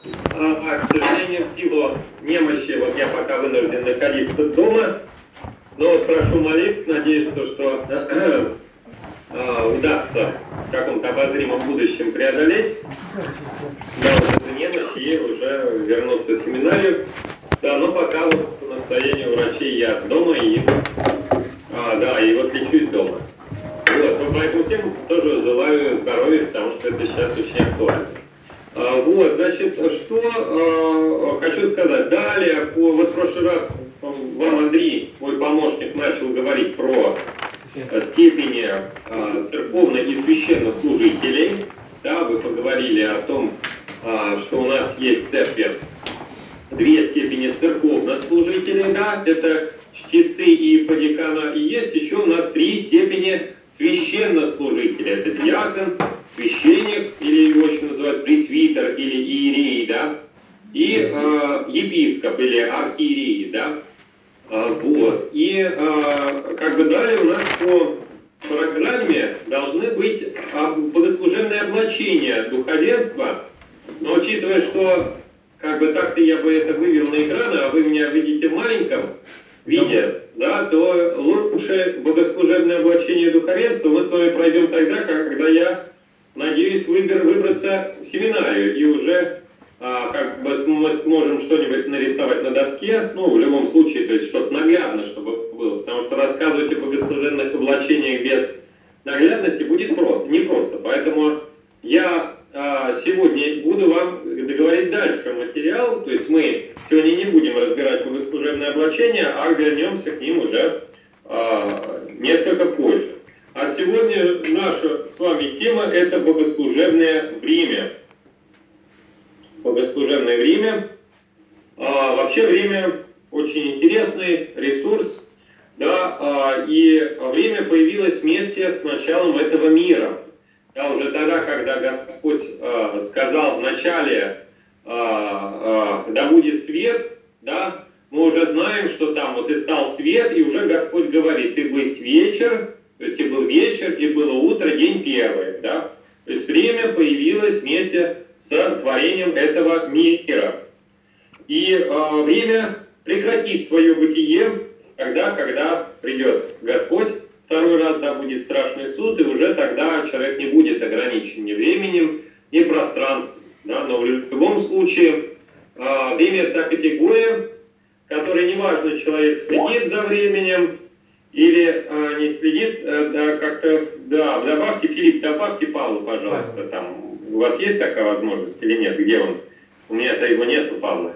К сожалению, в силу немощи, вот я пока вынужден находиться дома, но вот прошу молитв, надеюсь, что удастся в каком-то обозримом будущем преодолеть, да, вот эту немощь и уже вернуться в семинарию. Да, но пока вот по настоянию врачей я дома да, и вот лечусь дома. Вот, ну, поэтому всем тоже желаю здоровья, потому что это сейчас очень актуально. Вот, значит, что хочу сказать. Далее, вот в прошлый раз вам Андрей, мой помощник, начал говорить про степени церковных и священнослужителей. Да, вы поговорили о том, что у нас есть в церкви две степени церковнослужителей, да, это чтецы и еподиакона, и есть еще у нас три степени священнослужителя. Это диакон, священник, или его еще называют пресвитер или иерей, да, и епископ или архиерей, да. Вот. И как бы далее у нас по программе должны быть богослужебные облачения духовенства, но учитывая, что как бы так-то я бы это вывел на экран, а вы меня видите в маленьком виде, да, то лучше богослужебное облачение духовенства мы с вами пройдем тогда, когда я надеюсь выбраться в семинарию и уже как бы мы сможем что-нибудь нарисовать на доске, ну, в любом случае, то есть что-то наглядно, чтобы было, потому что рассказывать о богослужебных облачениях без наглядности будет просто, непросто, поэтому я сегодня буду вам договорить дальше материал, то есть мы сегодня не будем разбирать богослужебное облачение, а вернемся к ним уже несколько позже. А сегодня наша с вами тема – это богослужебное время. Богослужебное время. Вообще время очень интересный ресурс, да, и время появилось вместе с началом этого мира. Да, уже тогда, когда Господь сказал в начале да будет свет, да, мы уже знаем, что там вот и стал свет, и уже Господь говорит, и бысть вечер, то есть и был вечер, и было утро, день первый, да. То есть время появилось вместе с творением этого мира. И время прекратит свое бытие, когда придет Господь второй раз, да, будет страшный суд, и уже тогда человек не будет ограничен ни временем, ни пространством. Да, но в любом случае время – это та категория, которая, неважно, человек следит за временем или не следит, да, как-то, да, добавьте, Филипп, добавьте Павла, пожалуйста, там, у вас есть такая возможность или нет, где он? У меня-то его нету, Павла.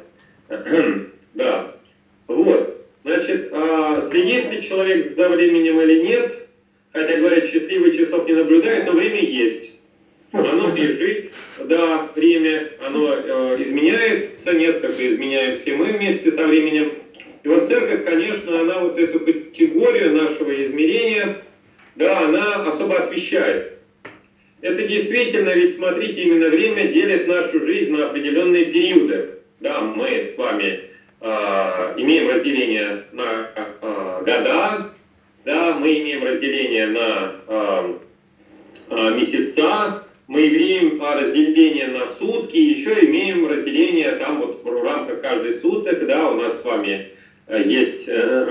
Да, вот. Значит, следит ли человек за временем или нет, хотя, говорят, счастливый часов не наблюдает, но время есть. Оно бежит, да, время, оно изменяется, несколько изменяем все мы вместе со временем. И вот церковь, конечно, она вот эту категорию нашего измерения, да, она особо освещает. Это действительно, ведь смотрите, именно время делит нашу жизнь на определенные периоды. Да, мы с вами имеем разделение на года, да, мы имеем разделение на месяца, мы имеем разделение на сутки, еще имеем разделение там вот в рамках каждой суток, да, у нас с вами есть,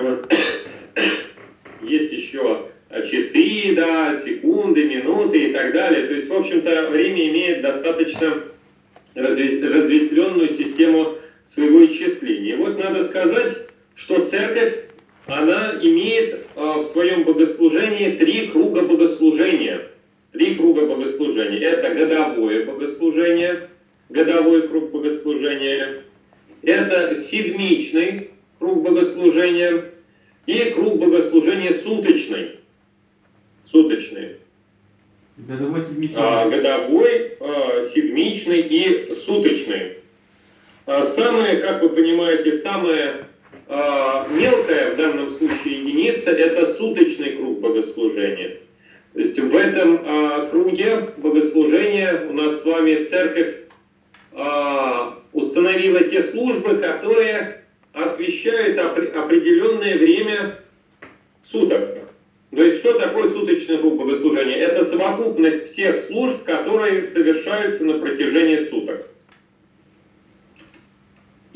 есть еще часы, да, секунды, минуты и так далее. То есть, в общем-то, время имеет достаточно разветвленную систему своего исчисления. И вот надо сказать, что церковь, она имеет в своем богослужении три круга богослужения. Три круга богослужения. Это годовое богослужение, годовой круг богослужения. Это седмичный круг богослужения и круг богослужения суточный. Суточный. Годовой, седмичный. Годовой, седмичный и суточный. Самое, как вы понимаете, самая мелкая в данном случае единица – это суточный круг богослужения. То есть в этом круге богослужения у нас с вами церковь установила те службы, которые освещают определенное время суток. То есть что такое суточный круг богослужения? Это совокупность всех служб, которые совершаются на протяжении суток.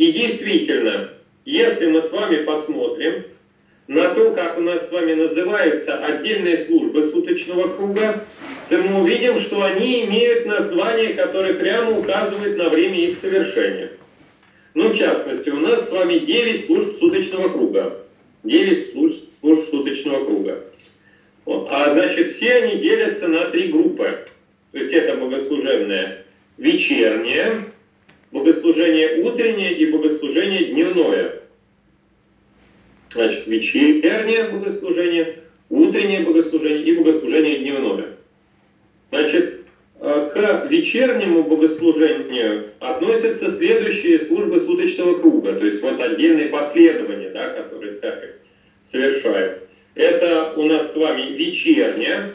И действительно, если мы с вами посмотрим на то, как у нас с вами называются отдельные службы суточного круга, то мы увидим, что они имеют название, которое прямо указывает на время их совершения. Ну, в частности, у нас с вами 9 служб суточного круга. 9 служб суточного круга. А значит, все они делятся на 3 группы. То есть это богослужебное вечернее, богослужение утреннее и богослужение дневное. Значит, вечернее богослужение, утреннее богослужение и богослужение дневное. Значит, к вечернему богослужению относятся следующие службы суточного круга, то есть вот отдельные последования, да, которые церковь совершает. Это у нас с вами вечерняя,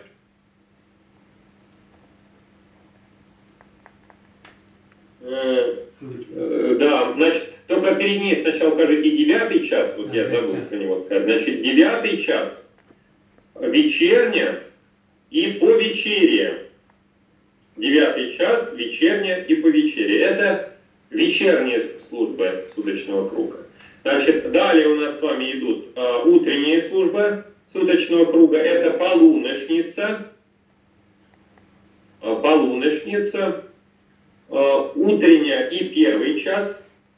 да, значит, только перед ней сначала укажите 9 час, вот я забыл про него сказать. Значит, 9 час, вечерня и повечерие. 9 час, вечерняя и повечерие. Это вечерние службы суточного круга. Значит, далее у нас с вами идут утренние службы суточного круга. Это полуношница, утренняя и первый час.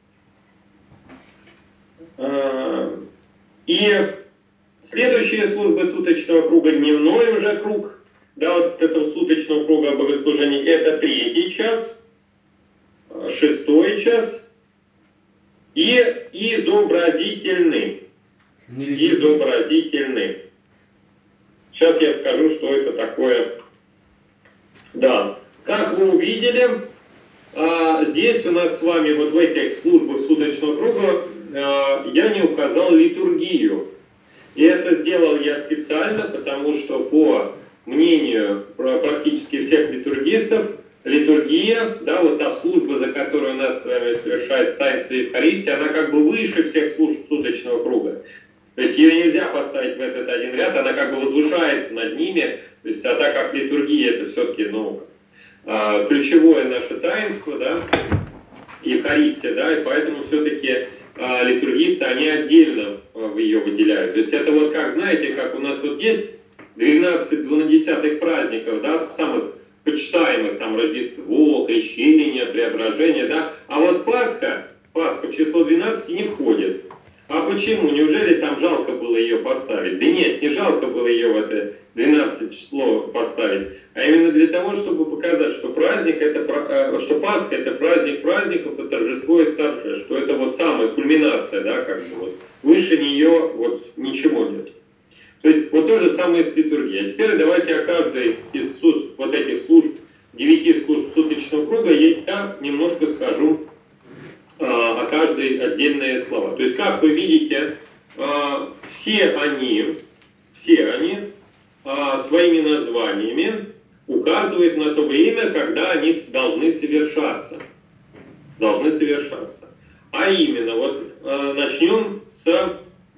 И следующие службы суточного круга, дневной уже круг, да, вот этого суточного круга богослужений, это 3 час, 6 час и изобразительный. Изобразительный. Сейчас я скажу, что это такое. Да, как вы увидели, здесь у нас с вами вот в этих службах суточного круга я не указал литургию. И это сделал я специально, потому что по мнению практически всех литургистов, литургия, да, вот та служба, за которую у нас с вами совершается таинство Евхаристии, она как бы выше всех служб суточного круга. То есть ее нельзя поставить в этот один ряд, она как бы возвышается над ними. То есть, а так как литургия это все-таки, ну, ключевое наше таинство, да, Евхаристия, да, и поэтому все-таки литургисты, они отдельно ее выделяют. То есть это вот как, знаете, как у нас вот есть 12 двунадесятых праздников, да, самых почитаемых, там, Рождество, Крещение, Преображение, да, а вот Пасха в число 12 не входит. А почему? Неужели там жалко было ее поставить? Да нет, не жалко было ее в это 12 число поставить, а именно для того, чтобы показать, что праздник это, что Пасха это праздник праздников, и торжество и торже, что это вот самая кульминация, да, как бы вот выше нее вот ничего нет. То есть вот то же самое с литургией. А теперь давайте о каждой из вот этих служб, 9 служб суточного круга, я немножко скажу о каждой отдельные слова. То есть, как вы видите, все они своими названиями указывают на то время, когда они должны совершаться. А именно, вот начнем с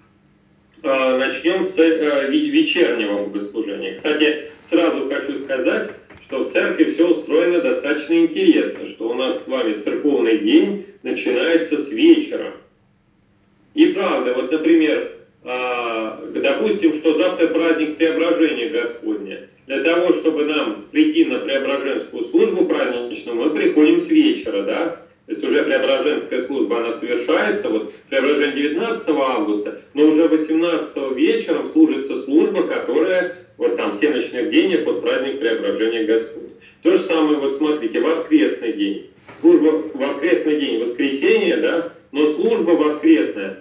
вечернего богослужения. Кстати, сразу хочу сказать, что в церкви все устроено достаточно интересно, что у нас с вами церковный день начинается с вечера. И правда, вот, например, допустим, что завтра праздник Преображения Господня. Для того, чтобы нам прийти на преображенскую службу праздничную, мы приходим с вечера, да? То есть уже преображенская служба, она совершается, вот преображение 19 августа, но уже 18 вечером служится служба, которая вот там всеночных бдения под праздник Преображения Господня. То же самое, вот смотрите, воскресный день. Служба, воскресный день, воскресенье, да, но служба воскресная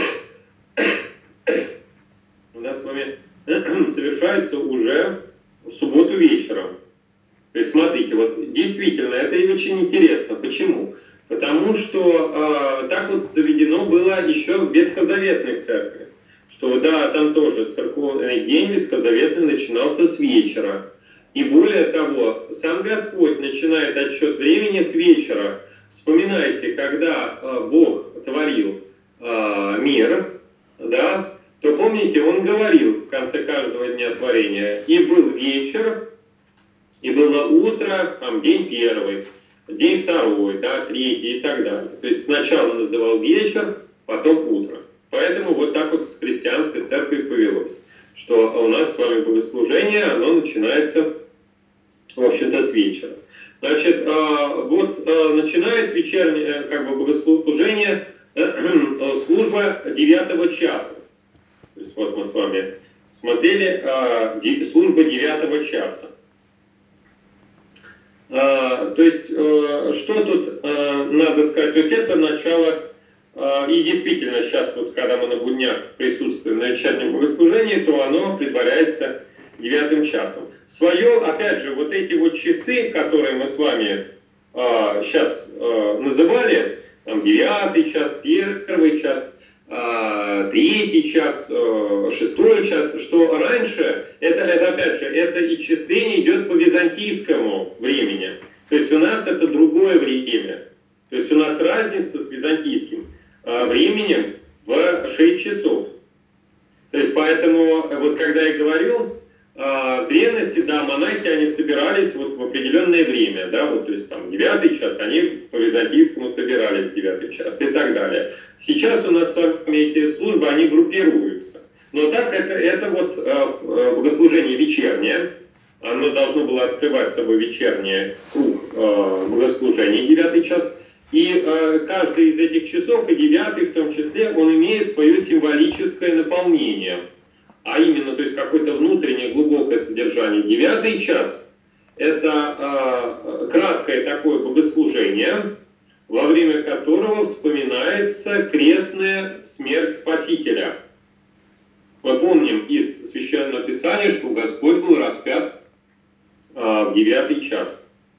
у нас с вами совершается уже в субботу вечером. То есть смотрите, вот действительно, это и очень интересно. Почему? Потому что так вот заведено было еще в Ветхозаветной церкви. Что да, там тоже церковный день ветхозаветный начинался с вечера. И более того, сам Господь начинает отсчет времени с вечера. Вспоминайте, когда Бог творил мир, да, то помните, Он говорил в конце каждого дня творения: «И был вечер, и было утро, там, день первый». день второй, да, третий и так далее. То есть сначала называл вечер, потом утро. Поэтому вот так вот с христианской церкви повелось, что у нас с вами богослужение, оно начинается, в общем-то, с вечера. Значит, вот начинает вечернее, как бы, богослужение, служба 9 часа. То есть вот мы с вами смотрели служба 9 часа. То есть, что тут надо сказать? То есть, это начало, и действительно, сейчас вот, когда мы на буднях присутствуем на вечернем богослужении, то оно предваряется 9 часом. Свое, опять же, вот эти вот часы, которые мы с вами сейчас называли, там 9 час, 1 час, 3 час, 6 час, что раньше, это опять же, это исчисление идет по византийскому времени. То есть у нас это другое время. То есть у нас разница с византийским временем в 6 часов. То есть поэтому, вот когда я говорю, в древности, да, монахи, они собирались вот в определенное время, да, вот, то есть там 9 час, они по византийскому собирались в 9 час и так далее. Сейчас у нас с вами эти службы, они группируются. Но так это вот богослужение вечернее, оно должно было открывать собой вечерний круг богослужений, 9 час. И каждый из этих часов, и 9 в том числе, он имеет свое символическое наполнение. А именно, то есть какое-то внутреннее глубокое содержание. 9 час – это краткое такое богослужение, во время которого вспоминается крестная смерть Спасителя. Мы помним из Священного Писания, что Господь был распят в 9 час.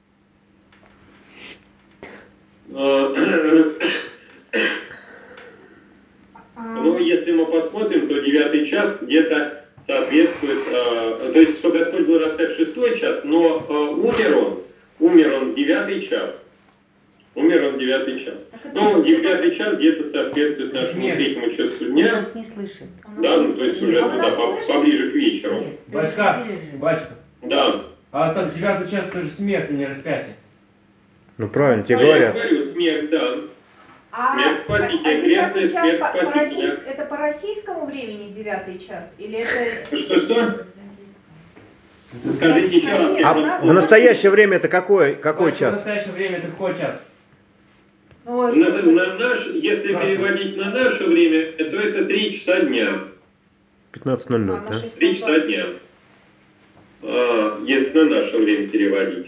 Но если мы посмотрим, то 9 час где-то соответствует, то есть, что Господь был распят в 6 час, но умер он в 9 час. Умер он в 9 час. Ну, 9 час где-то соответствует нашему 3 часу дня. Он нас не слышит. Да, ну то есть уже туда, поближе к вечеру. Нет, Батюшка, батюшка. Да. А так 9 час тоже смерть, а не распятие. Ну правильно, тебе Ну, я говорят. говорю, смерть, да. Смерть Спасителя, крестная смерть Спасителя. Это по российскому времени 9 час? Или это... Что? Скажите еще раз. А В настоящее время это какой Батюшка, В час? настоящее время это какой час? Если переводить на наше время, то это 3 часа дня. 15:00, да? 3 часа дня. Если на наше время переводить.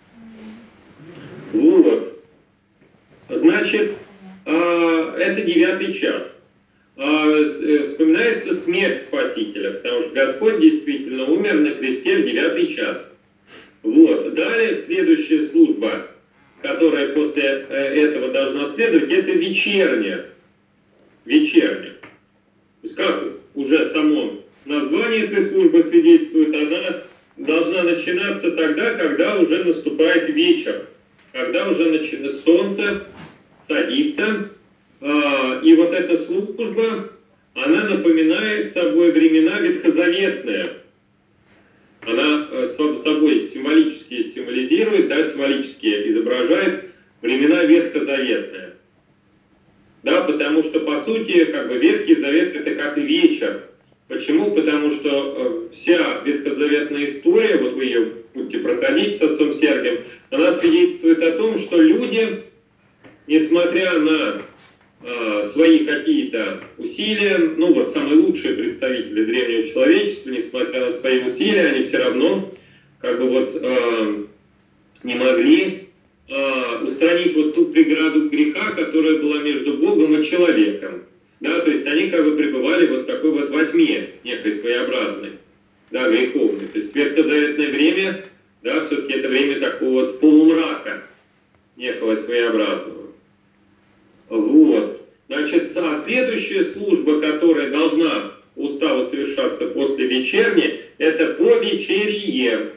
Вот. Значит, это 9 час. Вспоминается смерть Спасителя, потому что Господь действительно умер на кресте в 9 час. Вот. Далее следующая служба, которая после этого должна следовать, это вечерняя. Вечерняя. То есть как уже само название этой службы свидетельствует, она должна начинаться тогда, когда уже наступает вечер, когда уже солнце садится, и вот эта служба, она напоминает собой времена ветхозаветные. Она собой символически символизирует, да, символически изображает времена ветхозаветные. Да, потому что, по сути, как бы Ветхий Завет – это как и вечер. Почему? Потому что вся ветхозаветная история, вот вы ее будете проходить с отцом Сергием, она свидетельствует о том, что люди, несмотря на свои какие-то усилия, ну вот самые лучшие представители древнего человечества, несмотря на свои усилия, они все равно как бы вот не могли устранить вот ту преграду греха, которая была между Богом и человеком. Да, то есть они как бы пребывали вот такой вот во тьме, некой своеобразной, да, греховной. То есть ветхозаветное время, да, все-таки это время такого вот полумрака, некого своеобразного. Вот. Значит, следующая служба, которая должна по уставу совершаться после вечерней, это повечерие.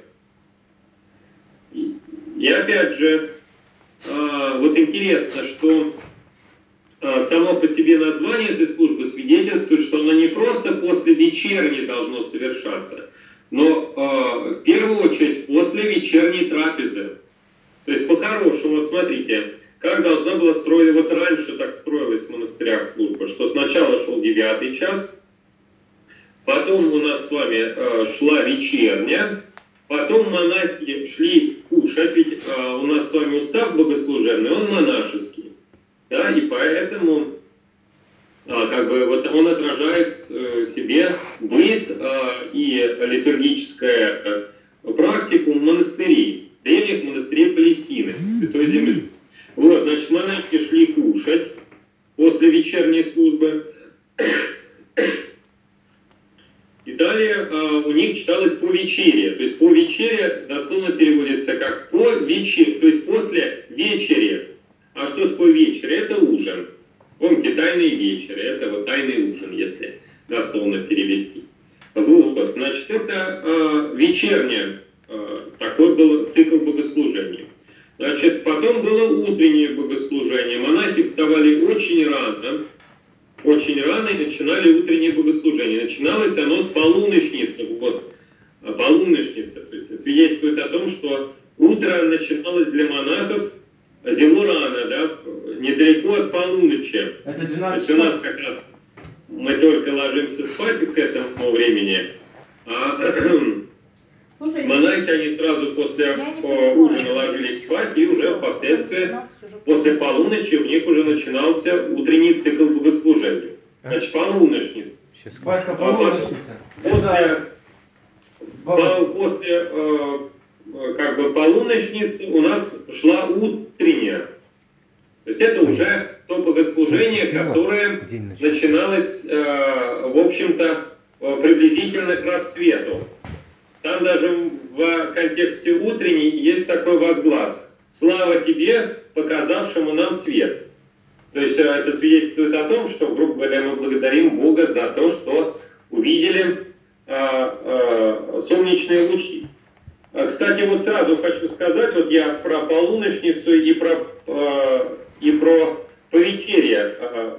И опять же, вот интересно, что само по себе название этой службы свидетельствует, что она не просто после вечерней должно совершаться, но в первую очередь после вечерней трапезы. То есть по-хорошему, вот смотрите, как должна была строить, вот раньше так строилась в монастырях служба, что сначала шел 9 час, потом у нас с вами шла вечерня, потом монахи шли кушать, ведь у нас с вами устав богослужебный, он монашеский, да, и поэтому как бы вот он отражает в себе быт и литургическую практику монастырей, древних монастырей Палестины, Святой Земли. Вот, значит, монахи шли кушать после вечерней службы. И далее у них читалось по вечере. То есть по вечере дословно переводится как по вечере, то есть после вечери. А что такое вечер? Это ужин. Помните, тайные вечеры, это вот тайный ужин, если дословно перевести. Вот, значит, это вечерняя, такой был цикл богослужений. Значит, потом было утреннее богослужение. Монахи вставали очень рано и начинали утреннее богослужение. Начиналось оно с полуночницы. Вот, полуночница. То есть это свидетельствует о том, что утро начиналось для монахов зело рано, да, недалеко от полуночи. Это То 12 есть у нас часов. как раз мы только ложимся спать к этому времени, а Слушайте, монахи, они сразу после я не понимаю. ужина ложились спать, и уже впоследствии, после полуночи, у них уже начинался утренний цикл богослужения. Значит, полуночница. Сейчас Батюшка, потом полуночница. После, Это... после как бы полуночницы у нас шла утренняя. То есть это уже то богослужение, которое начиналось, в общем-то, приблизительно к рассвету. Там даже в контексте утренней есть такой возглас: «Слава тебе, показавшему нам свет». То есть это свидетельствует о том, что, грубо говоря, мы благодарим Бога за то, что увидели солнечные лучи. Кстати, вот сразу хочу сказать, вот я про полуночницу и про повечерие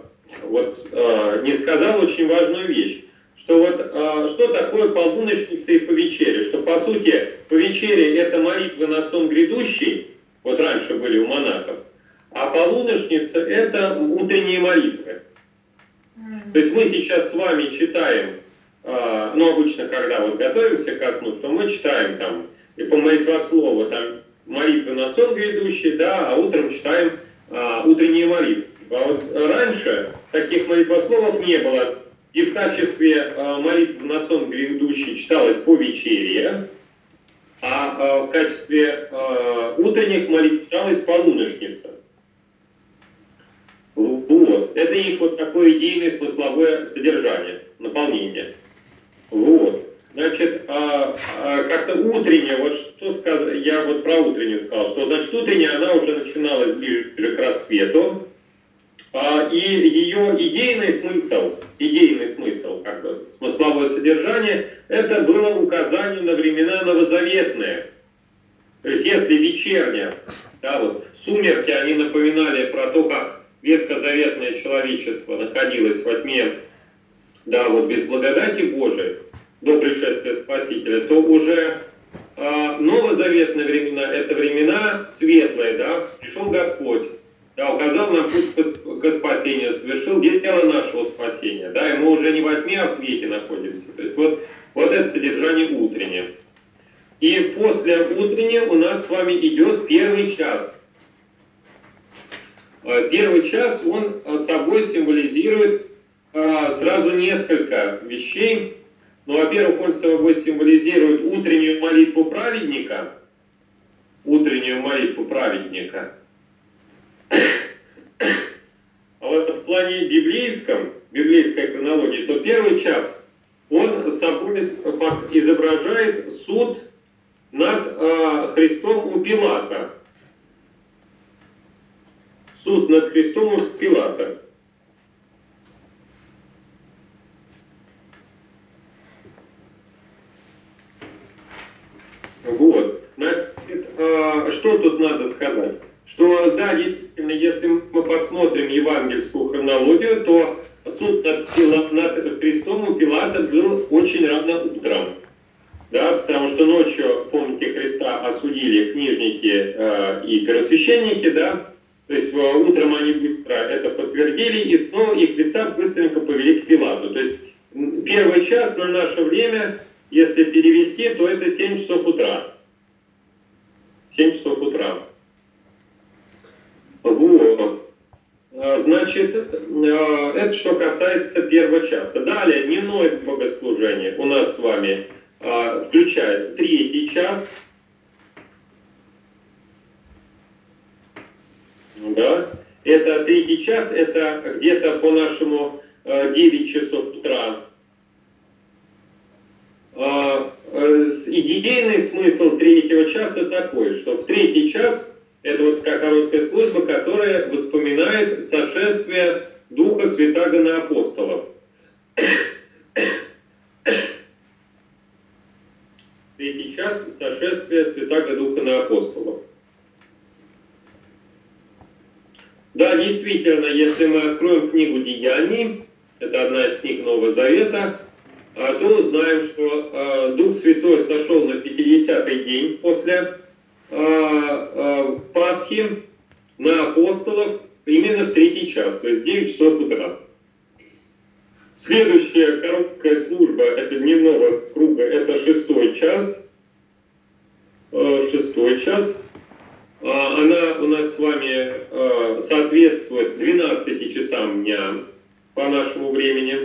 не сказал очень важную вещь, что вот что такое полуночница и повечерие, что по сути повечерие это молитвы на сон грядущий, вот раньше были у монахов, а полуночница это утренние молитвы. То есть мы сейчас с вами читаем, ну обычно когда вот готовимся ко сну, то мы читаем там и по молитвослову там молитвы на сон грядущий, да, а утром читаем утренние молитвы. А вот раньше таких молитвословов не было. И в качестве молитв на сон грядущий читалось по вечере, а в качестве утренних молитв читалась полуночница. Вот. Это их вот такое идейное смысловое содержание, наполнение. Вот. Значит, как-то утренняя, вот что сказать, я вот про утреннюю сказал, что, значит, утренняя, она уже начиналась ближе к рассвету, и ее идейный смысл, как бы, смысловое содержание, это было указание на времена новозаветные. То есть, если вечерня, да, вот, сумерки, они напоминали про то, как ветхозаветное человечество находилось во тьме, да, вот, без благодати Божией, до пришествия Спасителя, то уже новозаветные времена, это времена светлые, да, пришел Господь, да, указал нам путь к спасению, совершил дело нашего спасения, да, и мы уже не во тьме, а в свете находимся. То есть вот это содержание утреннее. И после утреннего у нас с вами идет первый час. Первый час, он собой символизирует сразу несколько вещей. Ну, во-первых, он собой символизирует утреннюю молитву праведника. Утреннюю молитву праведника. А вот в плане библейской хронологии, то первый час, он собой изображает суд над Христом у Пилата. Суд над Христом у Пилата. Вот. Значит, что тут надо сказать? Что, да, действительно, если мы посмотрим евангельскую хронологию, то суд над Христом у Пилата был очень рано утром. да, потому что ночью, помните, Христа осудили книжники и первосвященники, да, то есть утром они быстро это подтвердили, и снова и Христа быстренько повели к Пилату. То есть первый час на наше время, если перевести, то это 7 часов утра. 7 часов утра. Вот. Значит, это что касается первого часа. Далее, дневное богослужение у нас с вами включает третий час. Да. Это третий час, это где-то по-нашему 9 часов утра. Идейный смысл третьего часа такой, что в третий час это вот такая короткая служба, которая вспоминает сошествие Духа Святаго на апостолов. Третий час сошествия Святаго Духа на апостолов. Да, действительно, если мы откроем книгу Деяний, это одна из книг Нового Завета, то узнаем, что Дух Святой сошел на 50-й день после Пасхи на апостолов именно в третий час, то есть 9 часов утра. Следующая короткая служба это дневного круга, это 6-й час. 6-й час. Она у нас с вами соответствует 12 часам дня по нашему времени.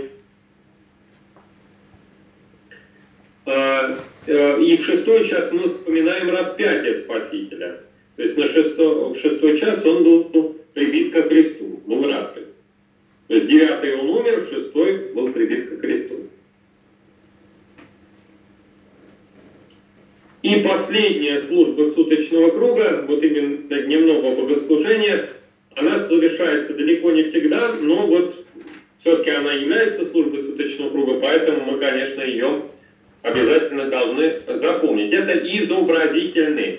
И в 6-й час мы вспоминаем распятие Спасителя. То есть в 6-й час он был прибит ко кресту, был распят. То есть 9-й он умер, 6-й был прибит ко кресту. И последняя служба суточного круга, вот именно дневного богослужения, она совершается далеко не всегда, но вот все-таки она является службой суточного круга, поэтому мы, конечно, ее обязательно должны запомнить. Это изобразительный.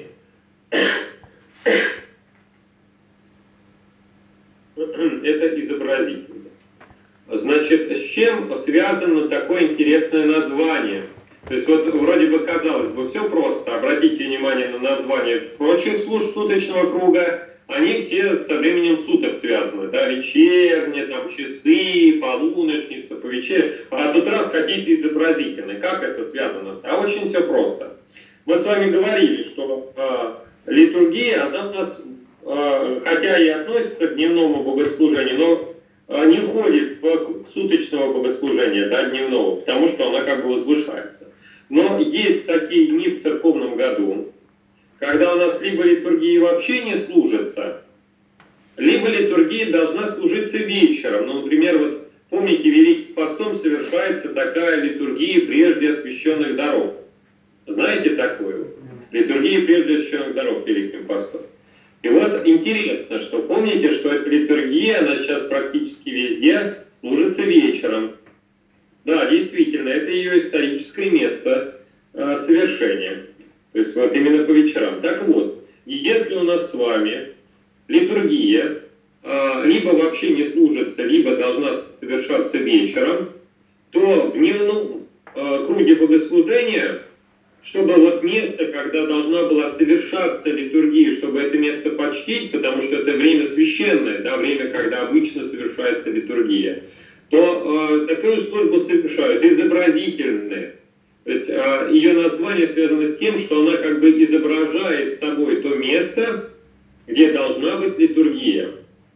Это изобразительный. Значит, с чем связано такое интересное название? То есть вот вроде бы казалось бы все просто. Обратите внимание на название прочих служб суточного круга. Они все со временем суток связаны. Да, вечерняя, там часы, полуночница, по вечере. А тут раз какие-то изобразительные. Как это связано? А очень все просто. Мы с вами говорили, что литургия, она у нас, хотя и относится к дневному богослужению, но не входит в суточного богослужения, да, дневного, потому что она как бы возвышается. Но есть такие дни в церковном году, когда у нас либо литургии вообще не служится, либо литургия должна служиться вечером. Ну, например, вот помните, Великим постом совершается такая литургия прежде освященных даров. Знаете такое? Литургия прежде освященных даров Великим постом. И вот интересно, что помните, что эта литургия, она сейчас практически везде служится вечером. Да, действительно, это ее историческое место совершения. То есть вот именно по вечерам. Так вот, если у нас с вами литургия либо вообще не служится, либо должна совершаться вечером, то в дневном круге богослужения, чтобы вот место, когда должна была совершаться литургия, чтобы это место почтить, потому что это время священное, да, время, когда обычно совершается литургия, то такую службу совершают изобразительные. То есть ее название связано с тем, что она как бы изображает собой то место, где должна быть литургия.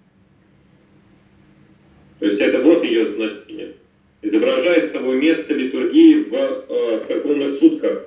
То есть это вот ее значение. Изображает собой место литургии в церковных сутках.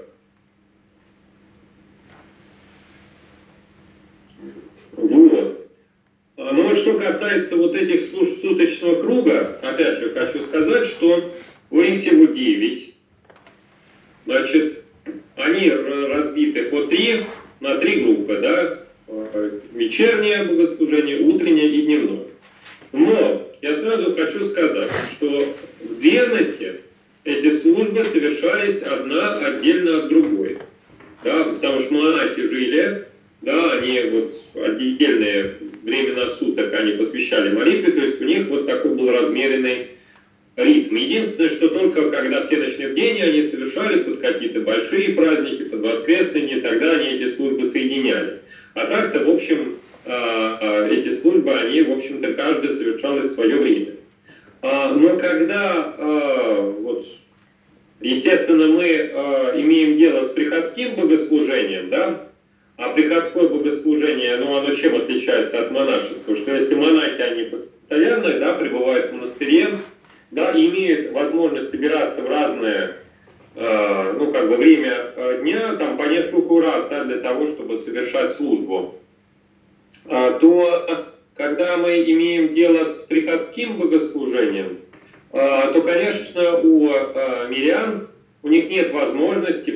Вот. Но вот что касается вот этих служб суточного круга, опять же хочу сказать, что их всего 9. Значит, они разбиты по 3 на 3 группы, да, вечернее богослужение, утреннее и дневное. Но я сразу хочу сказать, что в древности эти службы совершались одна отдельно от другой, да, потому что монахи жили, да, они вот отдельные времена суток они посвящали молитве, то есть у них вот такой был размеренный ритм. Единственное, что только когда все ночные бдения они совершали под какие-то большие праздники, под воскресные дни, тогда они эти службы соединяли. А так-то, в общем, эти службы, они, в общем-то, каждая совершалась в свое время. Но когда, вот, естественно, мы имеем дело с приходским богослужением, да, а приходское богослужение, ну, оно чем отличается от монашеского? Что если монахи, они постоянно, да, пребывают в монастыре, да, имеют возможность собираться в разное, ну, как бы время дня, там, по нескольку раз, да, для того, чтобы совершать службу, то, когда мы имеем дело с приходским богослужением, то, конечно, у мирян, у них нет возможности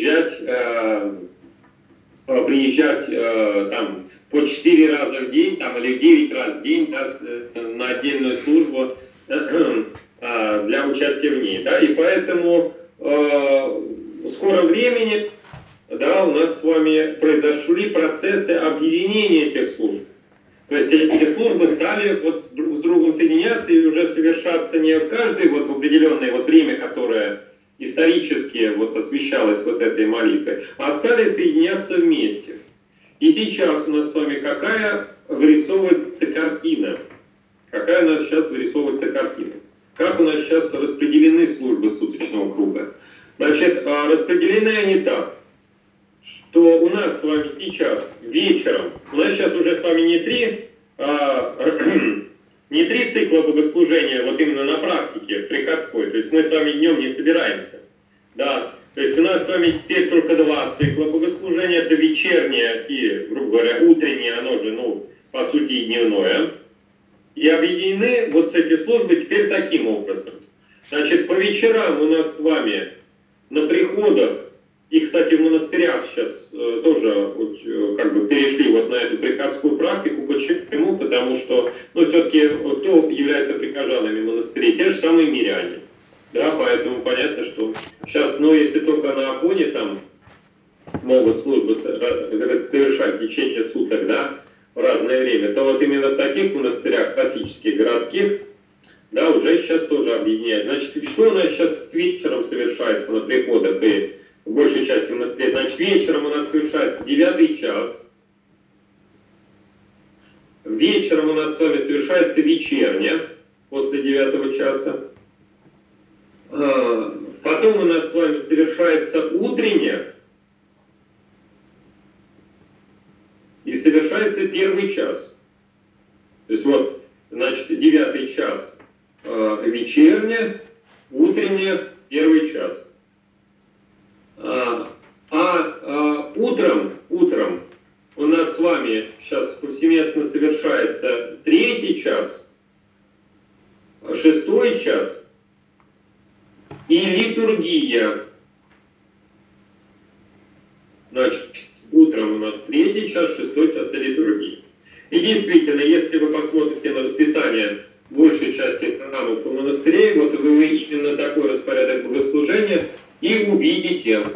приезжать там по 4 раза в день там, или 9 раз в день, да, на отдельную службу для участия в ней. Да, и поэтому в скором времени, да, у нас с вами произошли процессы объединения этих служб. То есть эти службы стали вот друг с другом соединяться и уже совершаться не каждый вот в определенное вот время, которое исторически вот освещалось вот этой молитвой, а стали соединяться вместе. И сейчас у нас с вами какая вырисовывается картина? Какая у нас сейчас вырисовывается картина? Как у нас сейчас распределены службы суточного круга? Значит, распределены они так, что у нас с вами сейчас вечером, у нас сейчас уже с вами не три цикла богослужения, вот именно на практике приходской, то есть мы с вами днем не собираемся, да, то есть у нас с вами теперь только два цикла богослужения, это вечернее и, грубо говоря, утреннее, оно же, ну, по сути и дневное, и объединены вот эти службы теперь таким образом. Значит, по вечерам у нас с вами на приходах, и, кстати, в монастырях сейчас тоже как бы перешли вот на эту приходскую практику. Почему? Потому что, ну, все-таки, кто является прихожанами монастырей? Те же самые миряне. Да, поэтому понятно, что сейчас, ну, если только на Афоне там могут службы совершать в течение суток, да, в разное время, то вот именно в таких монастырях классических, городских, да, уже сейчас тоже объединяют. Значит, что у нас сейчас вечером совершается на приходах и в большей части монастырей? Значит, вечером у нас совершается 9 час. Вечером у нас с вами совершается вечерня после 9 часа. Потом у нас с вами совершается утренняя и совершается первый час. То есть вот, значит, 9 час вечерня, утренняя, первый час. Утром у нас с вами сейчас повсеместно совершается 3 час, 6 час и литургия. Значит, утром у нас 3 час, 6 час и литургия. И действительно, если вы посмотрите на расписание большей части храмов и монастырей, вот вы именно такой распорядок богослужения и увидите.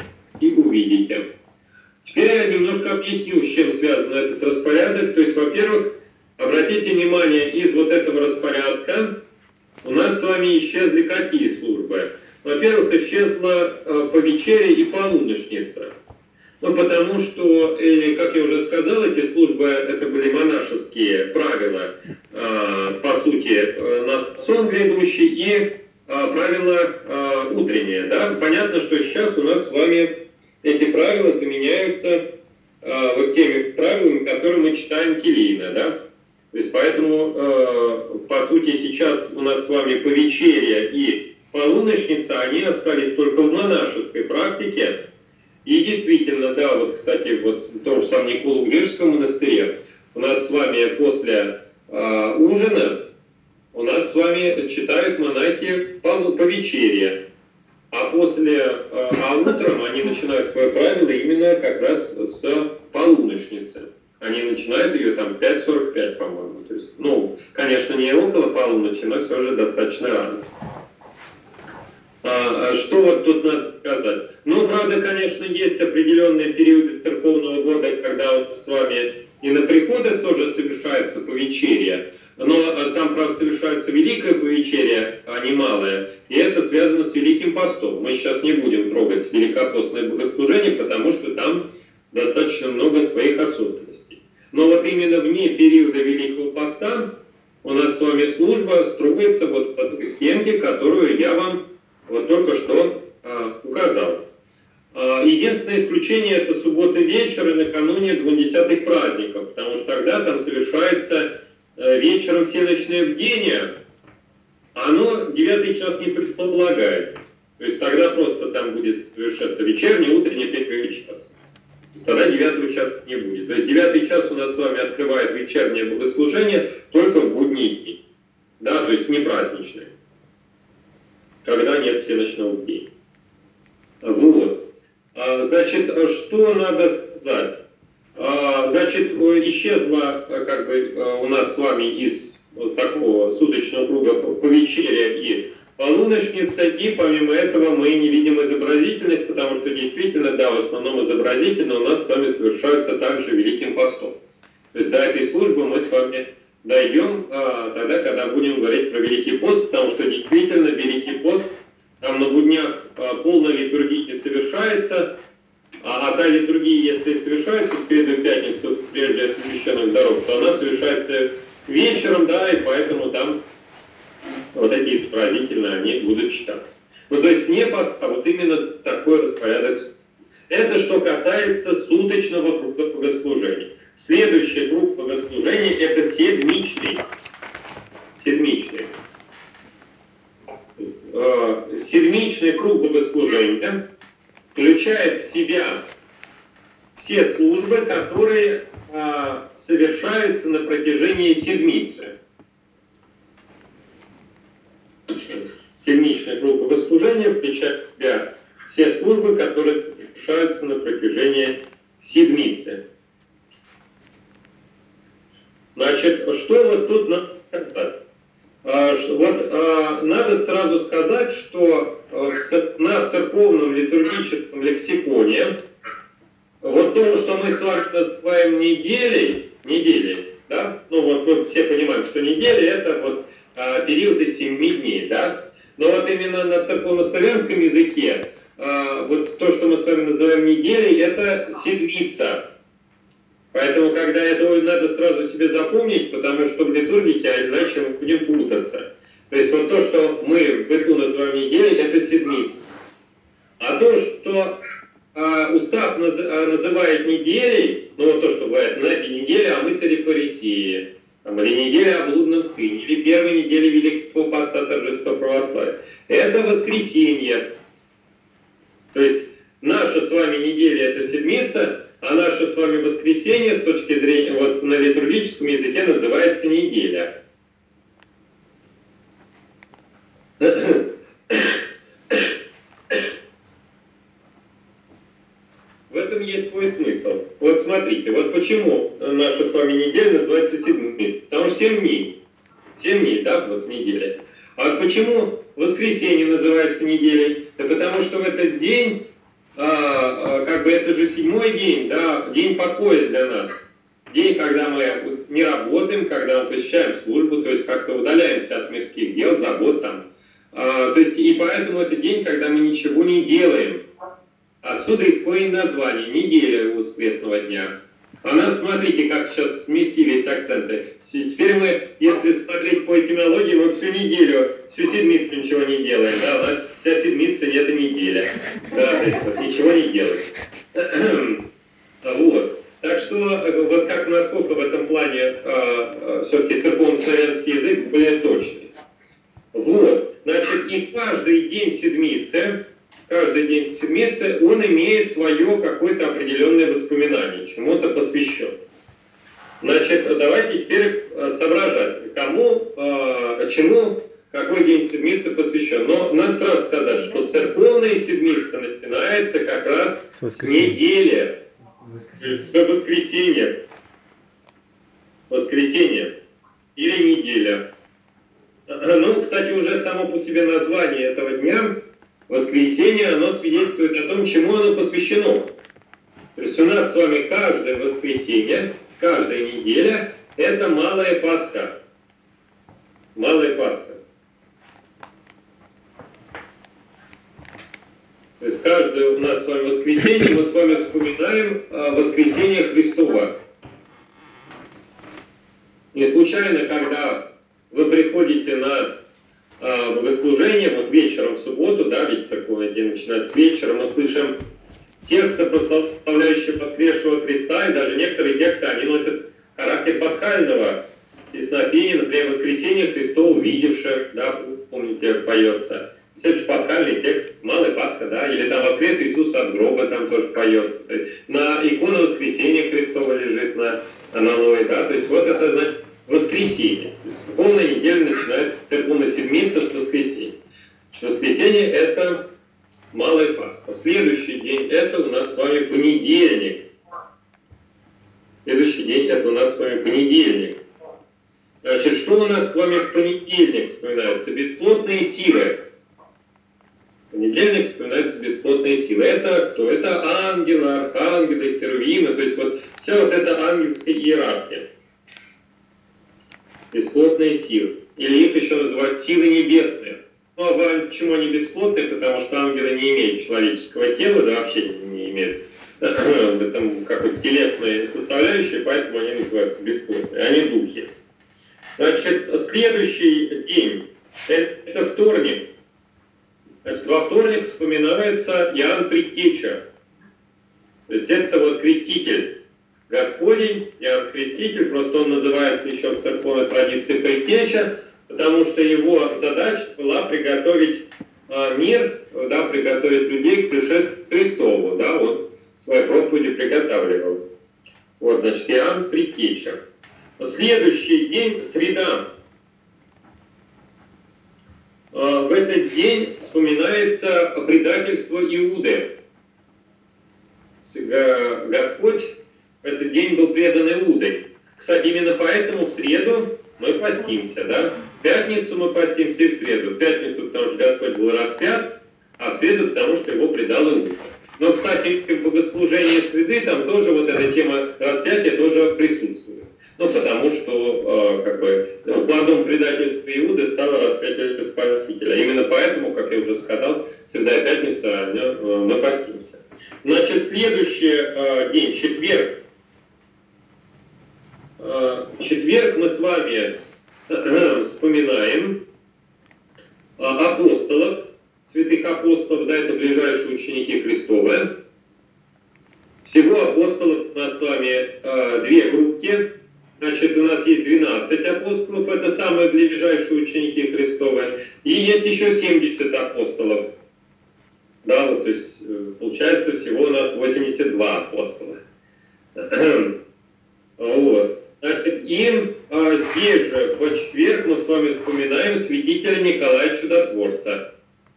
Теперь я немножко объясню, с чем связан этот распорядок. То есть, во-первых, обратите внимание, из вот этого распорядка у нас с вами исчезли какие службы? Во-первых, исчезла повечерие и полуночница. Ну, потому что, как я уже сказал, эти службы, это были монашеские правила, по сути, на сон грядущий и правила утренние, да. Понятно, что сейчас у нас с вами эти правила заменяются вот теми правилами, которые мы читаем келейно, да. То есть, поэтому, по сути, сейчас у нас с вами повечерие и полуночница, они остались только в монашеской практике. И действительно, да, вот, кстати, вот в том же самом Николо-Грежском монастыре у нас с вами после ужина у нас с вами читают монахи по вечере, а утром они начинают свое правило именно как раз с полуночницы. Они начинают ее там в 5:45, по-моему. То есть, ну, конечно, не около полуночи, но все же достаточно рано. Что вот тут надо сказать? Ну, правда, конечно, есть определенные периоды церковного года, когда у нас с вами и на приходах тоже совершается повечерие. Но там, правда, совершается великое повечерие, а не малое. И это связано с Великим постом. Мы сейчас не будем трогать великопостное богослужение, потому что там достаточно много своих особенностей. Но вот именно вне периода Великого поста у нас с вами служба строится вот по той схемке, которую я вам вот только что указал. Единственное исключение – это суббота вечер и накануне двунадесятых праздников, потому что тогда там совершается вечером всеночное бдение, а оно 9 час не предполагает. То есть тогда просто там будет совершаться вечерний, утренний, 1 час. Тогда 9 часа не будет. То есть 9 час у нас с вами открывает вечернее богослужение только в будние дни. Да, то есть не праздничные, когда нет всеночного бдения. Вот. Значит, что надо сказать? Значит, исчезла как бы у нас с вами из вот такого суточного круга повечерия и полуночница, и помимо этого мы не видим изобразительных, потому что действительно, да, в основном изобразительно у нас с вами совершаются также Великим постом. То есть до этой службы мы с вами дойдем тогда, когда будем говорить про Великий пост, потому что действительно Великий пост, там на буднях полная литургия не совершается, а та литургия, если совершается в среду и пятницу, прежде освященных даров, то она совершается вечером, да, и поэтому там вот эти изобразительные, они будут читаться. Ну, то есть не поста, вот именно такой распорядок. Это что касается суточного круга богослужения. Следующий круг богослужения – это седмичный. Седмичный. Седмичный круг богослужения включает в себя все службы, которые совершаются на протяжении седмицы. Седмичный круг богослужения включает в себя все службы, которые совершаются на протяжении седмицы. Значит, что вот тут надо сказать? Надо сразу сказать, что на церковном литургическом лексиконе вот то, что мы с вами называем неделей, да, ну вот мы все понимаем, что неделя это вот период из 7 дней, да, но вот именно на церковнославянском языке вот то, что мы с вами называем неделей, это седмица. Поэтому, когда это надо сразу себе запомнить, потому что в литургике, а иначе мы будем путаться. То есть вот то, что мы в быту называем неделей, это седмица. А то, что устав называет неделей, ну вот то, что бывает, знаете, неделя о мытаре фарисеи, или неделя о блудном сыне, или первой неделе Великого поста торжества православия, это воскресенье. То есть наша с вами неделя это седмица, а наше с вами воскресенье с точки зрения, вот на литургическом языке называется неделя. В этом есть свой смысл. Вот смотрите, вот почему наша с вами неделя называется седмицей. Потому что 7 дней. 7 дней, да, вот в неделе. А вот почему воскресенье называется неделей? Да потому что в этот день, как бы это же 7-й день, да, день покоя для нас. День, когда мы не работаем, когда мы посещаем службу, то есть как-то удаляемся от мирских дел, забот там. То есть и поэтому это день, когда мы ничего не делаем. Отсюда и такое название – неделя воскресного дня. А нас, смотрите, как сейчас сместились акценты. Теперь мы, если смотреть по этимологии, мы всю неделю, всю седмицу ничего не делаем. Да? У нас вся седмица – это неделя. Да, то есть вот ничего не делаем. Вот. Так что, вот как насколько в этом плане все-таки церковно-славянский язык более точный. Вот. Значит, и каждый день седмицы, он имеет свое какое-то определенное воспоминание, чему-то посвящен. Значит, давайте теперь соображать, чему какой день седмицы посвящен. Но надо сразу сказать, что церковная седмица начинается как раз с недели, то есть с воскресенья. Воскресенье или неделя. Ну, кстати, уже само по себе название этого дня, воскресенье, оно свидетельствует о том, чему оно посвящено. То есть у нас с вами каждое воскресенье, каждая неделя – это малая Пасха. Малая Пасха. То есть каждое у нас с вами воскресенье мы с вами вспоминаем воскресение Христова. Не случайно, когда вы приходите на богослужение, вот вечером в субботу, да, ведь церковный день начинается с вечера, мы слышим тексты, прославляющие воскресшего Христа, и даже некоторые тексты, они носят характер пасхального песнопения, например, «Воскресение Христово увидевших», да, помните, поется. Это же пасхальный текст, Малая Пасха, да, или там «Воскрес Иисус от гроба», там тоже поется. То есть, на икона Воскресения Христова лежит на аналое, да, то есть вот это, значит, воскресенье. То есть духовная неделя начинается, церковная седмица с воскресенья. Воскресенье – это Малая Пасха. Следующий день – это у нас с вами понедельник. Следующий день – это у нас с вами понедельник. Значит, что у нас с вами в понедельник вспоминается? Бесплотные силы. В понедельник вспоминаются бесплотные силы. Это кто? Это ангелы, архангелы, херувимы. То есть вот вся вот эта ангельская иерархия. Бесплотные силы. Или их еще называют силы небесные. Ну, а почему они бесплотные? Потому что ангелы не имеют человеческого тела, да вообще не имеют в этом какой-то телесной составляющей, поэтому они называются бесплотные. Они духи. Значит, следующий день – это вторник. Значит, во вторник вспоминается Иоанн Предтеча. То есть это вот креститель Господень, Иоанн Креститель, просто он называется еще в церковной традиции Предтеча, потому что его задача была приготовить мир, да, приготовить людей к пришествию Христову, да, он свои проповеди приготавливал. Вот, значит, Иоанн Предтеча. Следующий день – среда. В этот день вспоминается предательство Иуды. Господь в этот день был предан Иудой. Кстати, именно поэтому в среду мы постимся, да? В пятницу мы постимся и в среду. В пятницу, потому что Господь был распят, а в среду, потому что его предал Иуда. Но, кстати, в богослужении среды там тоже вот эта тема распятия тоже присутствует. Ну, потому что, плодом предательства Иуды стало распятие Спасителя. Именно поэтому, как я уже сказал, среда и пятница мы постимся. Значит, следующий день, четверг. Четверг мы с вами вспоминаем апостолов, святых апостолов, да, это ближайшие ученики Христовы. Всего апостолов у нас с вами две группки. Значит, у нас есть 12 апостолов, это самые ближайшие ученики Христовы. И есть еще 70 апостолов. Да, вот, то есть получается всего у нас 82 апостола. Вот. Значит, и здесь же в четверг мы с вами вспоминаем святителя Николая Чудотворца.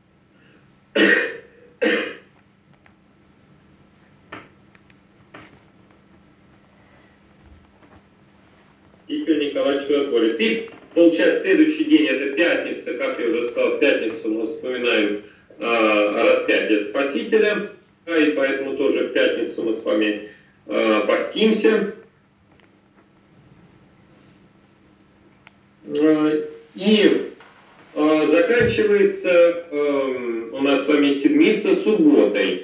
Святитель Николай Чудотворец. И получается следующий день, это пятница, как я уже сказал, в пятницу мы вспоминаем распятие Спасителя, и поэтому тоже в пятницу мы с вами постимся. И заканчивается у нас с вами седмица субботой.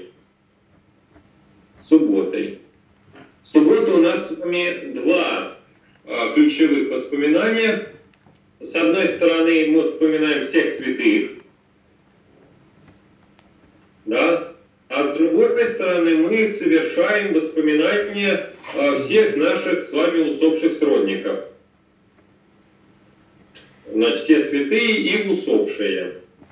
В субботу у нас с вами два ключевых воспоминания. С одной стороны, мы вспоминаем всех святых, да, а с другой стороны, мы совершаем воспоминания всех наших с вами усопших сродников. Значит, все святые и усопшие.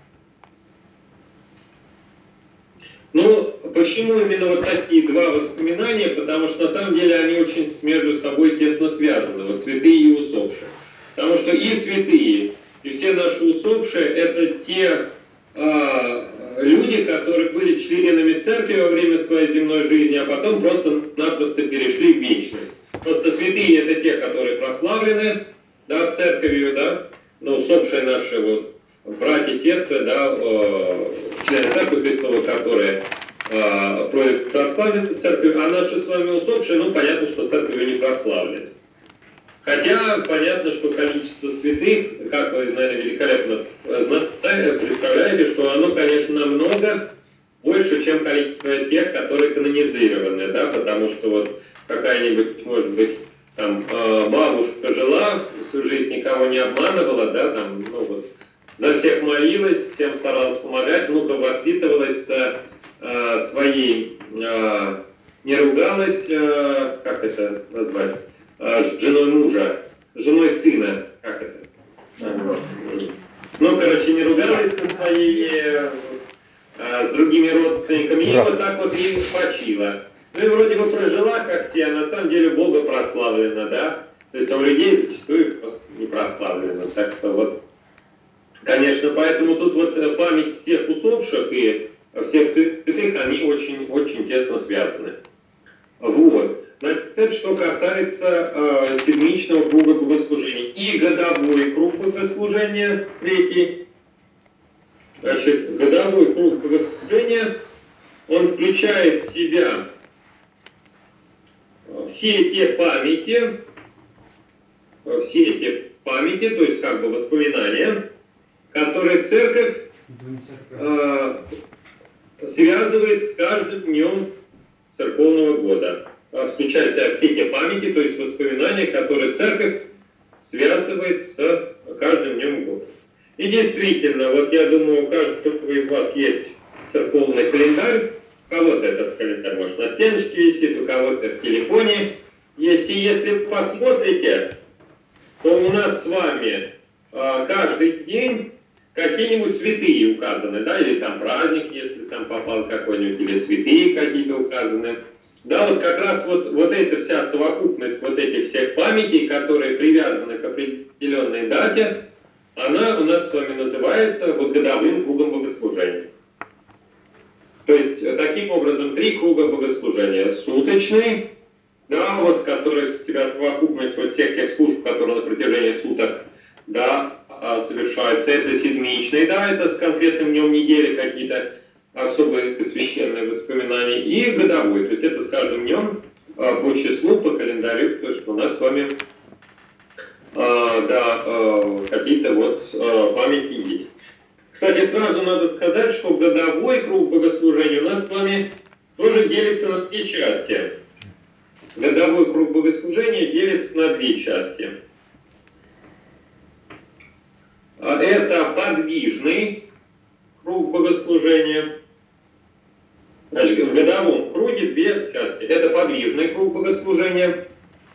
Ну, почему именно вот такие два воспоминания? Потому что на самом деле они очень между собой тесно связаны, вот святые и усопшие. Потому что и святые, и все наши усопшие – это те люди, которые были членами церкви во время своей земной жизни, а потом просто-напросто перешли в вечность. Просто святые – это те, которые прославлены, да, церковью, да, но усопшие наши вот братья и сестры, да, члены церкви Христовой, которые прославлены церковью, а наши с вами усопшие, ну, понятно, что церковью не прославлены. Хотя понятно, что количество святых, как вы, наверное, великолепно представляете, что оно, конечно, намного больше, чем количество тех, которые канонизированы, да, потому что вот какая-нибудь, может быть, там бабушка жила, всю жизнь никого не обманывала, да, там, ну вот, за всех молилась, всем старалась помогать, внука воспитывалась своей, не ругалась, как это назвать, женой мужа, женой сына, как это? Ну, короче, не ругалась со своей, с другими родственниками, и вот так вот и почила. Ну и вроде бы прожила, как все, а на самом деле Бога прославлена, да? То есть у людей зачастую просто не прославлена. Так что вот, конечно, поэтому тут вот память всех усопших и всех святых, они очень тесно связаны. Вот. Значит, это что касается седмичного круга богослужений. И годовой круг богослужения, третий. Значит, годовой круг богослужения, он включает в себя все те памяти, то есть как бы воспоминания, которые церковь связывает с каждым днем церковного года. Включая в себя все те памяти, то есть воспоминания, которые церковь связывает с каждым днем года. И действительно, вот я думаю, у каждого из вас есть церковный календарь. У кого-то этот календарь, может, на стеночке висит, у кого-то в телефоне есть. И если вы посмотрите, то у нас с вами каждый день какие-нибудь святые указаны, да, или там праздник, если там попал какой-нибудь, или святые какие-то указаны. Да, вот как раз вот эта вся совокупность вот этих всех памятей, которые привязаны к определенной дате, она у нас с вами называется вот годовым кругом богослужения. То есть таким образом 3 круга богослужения. Суточный, да, вот который в себя совокупность вот всех тех служб, которые на протяжении суток, да, совершаются. Это седмичный, да, это с конкретным днем недели какие-то особые священные воспоминания. И годовой, то есть это с каждым днем по числу, по календарю, то есть у нас с вами какие-то вот памяти есть. Кстати, сразу надо сказать, что годовой круг богослужения у нас с вами тоже делится на 2 части. Годовой круг богослужения делится на 2 части. Это подвижный круг богослужения. Значит, в годовом круге 2 части. Это подвижный круг богослужения.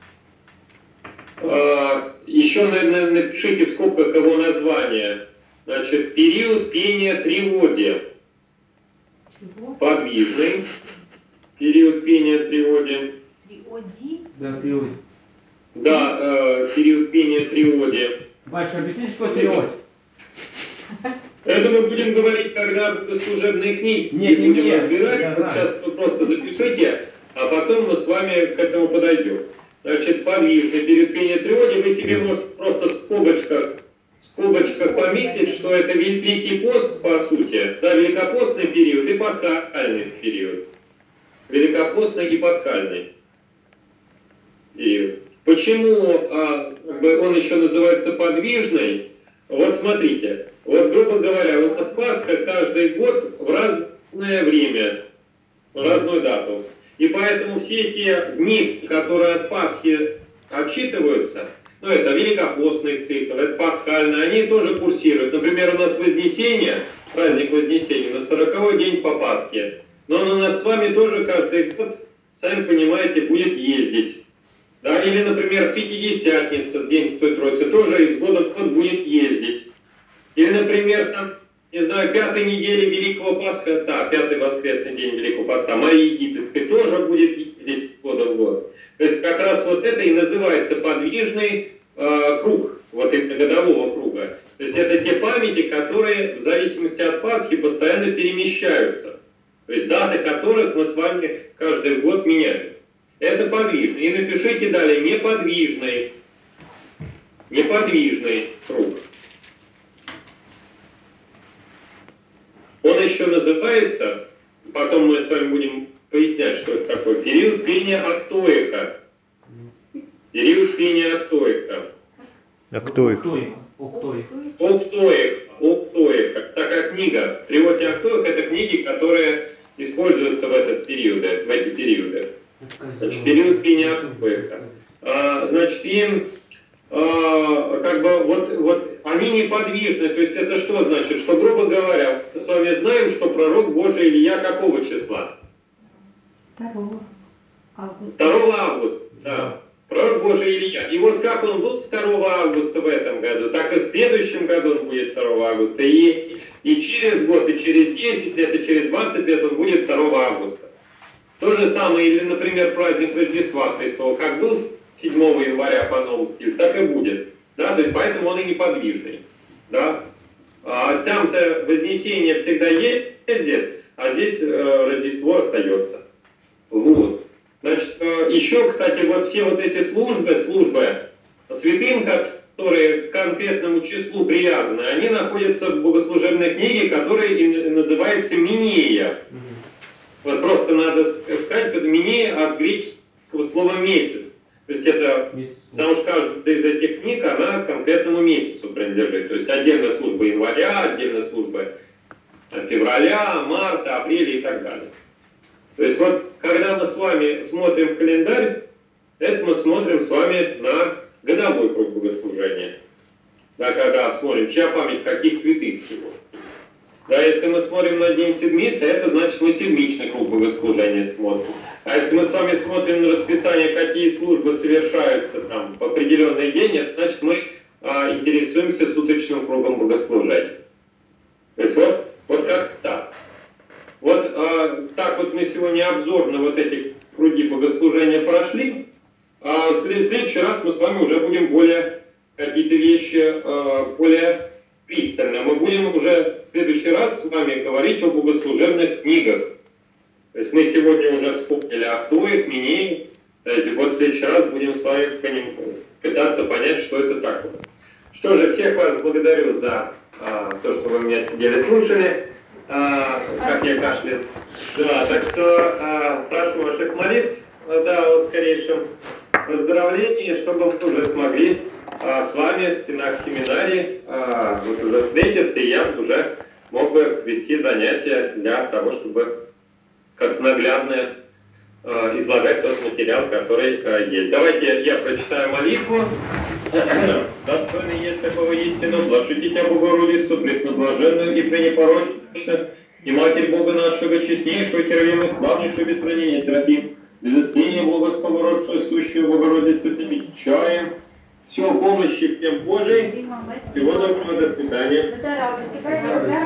Еще, наверное, напишите в скобках его название. Значит, период пения тревоги. Подвижный. Период пения тревоги. Триоди? Да, триоди. Да, период пения тревоги. Батюшка, объясните, что триоди? Это мы будем говорить, когда будут служебные книги Нет, будем нет, разбирать. я Вот знаю. сейчас вы просто запишите, а потом мы с вами к этому подойдем. Значит, подвижный период пения тревоги, вы себе можете просто в скобочках пометить, что это Великий пост, по сути, да, великопостный период и пасхальный период. Великопостный и пасхальный период. Почему он еще называется подвижный? Вот смотрите, вот грубо говоря, у нас Пасха каждый год в разное время, в разную дату. И поэтому все те дни, которые от Пасхи отсчитываются, ну это великопостный цикл, это пасхальный, они тоже курсируют. Например, у нас Вознесение, праздник Вознесения, на 40-й день по Пасхе. Но он у нас с вами тоже каждый год, сами понимаете, будет ездить. Да, или, например, Пятидесятница, День Святой Троицы, тоже из года в год будет ездить. Или, например, там, не знаю, 5-й недели Великого Пасха, да, 5-й воскресный день Великого Поста, Марии Египетской тоже будет ездить из года в год. То есть как раз вот это и называется подвижный круг, вот именно годового круга. То есть это те памяти, которые в зависимости от Пасхи постоянно перемещаются. То есть даты которых мы с вами каждый год меняем. Это подвижный. И напишите далее неподвижный. Неподвижный круг. Он еще называется, потом мы с вами будем пояснять, что это такое, период пения Актоиха. Период пения Октоика. А кто их? Октоик. Такая книга. В переводе Октоик это книги, которые используются в эти периоды. Значит, период пения Октоика. Значит, им как бы вот они неподвижны, то есть это что значит? Что, грубо говоря, мы с вами знаем, что пророк Божий Илья какого числа? 2 августа. 2 августа, да. Пророк Божий Илья. И вот как он был 2 августа в этом году, так и в следующем году он будет 2 августа. И через год, и через 10 лет, и через 20 лет он будет 2 августа. То же самое, или, например, праздник Рождества Христова, как был 7 января по новому стилю, так и будет. Да, то есть поэтому он и неподвижный. Да? Там-то Вознесение всегда ездит, а здесь Рождество остается. Вот. Значит, еще, кстати, вот все вот эти службы святым, которые к конкретному числу привязаны, они находятся в богослужебной книге, которая и называется Минея. Вот просто надо сказать, это Минея от греческого слова месяц. То есть это, потому что каждая из этих книг, она конкретному месяцу принадлежит. То есть отдельная служба января, отдельная служба февраля, марта, апреля и так далее. То есть вот, когда мы с вами смотрим в календарь, это мы смотрим с вами на годовой круг богослужения. Да, когда смотрим, чья память каких святых всего. Да, если мы смотрим на день седмицы, это значит мы седмичный круг богослужения смотрим. А если мы с вами смотрим на расписание, какие службы совершаются там в определенный день, это значит мы интересуемся суточным кругом богослужения. То есть вот как так. Вот так вот мы сегодня обзорно вот эти круги богослужения прошли, а в следующий раз мы с вами уже будем более какие-то вещи более пристально. Мы будем уже в следующий раз с вами говорить о богослужебных книгах. То есть мы сегодня уже вспомнили Октоик, Минею. То есть вот в следующий раз будем с вами пытаться понять, что это такое. Что же, всех вас благодарю за то, что вы меня сидели слушали. Как я кашлял. Да, так что прошу ваших молитв о скорейшем выздоровлении, чтобы мы уже смогли с вами в стенах семинарии вот уже встретиться, и я уже мог бы вести занятия для того, чтобы как наглядно излагать тот материал, который есть. Давайте я прочитаю молитву. Достойный есть такого истину, блажите тебя, Богородицу, пресноблаженную и пренепорочную, и Матерь Бога нашего, честнейшую, херовимую, славнейшую, без сравнения, Серафим, без истления Бога, сковородшую, сущую Богородицу, тебе чаем, все помощи всем Божией, всего доброго, до свидания.